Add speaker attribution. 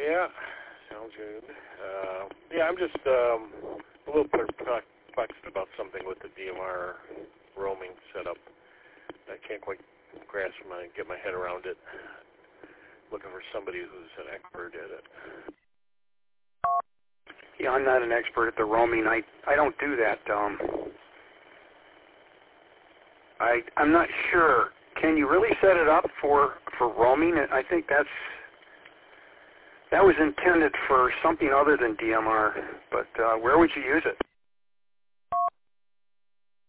Speaker 1: Yeah, sounds good. Yeah, I'm just a little perplexed about something with the DMR roaming setup. I can't quite get my head around it. Looking for somebody who's an expert at it.
Speaker 2: Yeah, I'm not an expert at the roaming. I don't do that. I'm not sure. Can you really set it up for roaming? I think that was intended for something other than DMR. But where would you use it?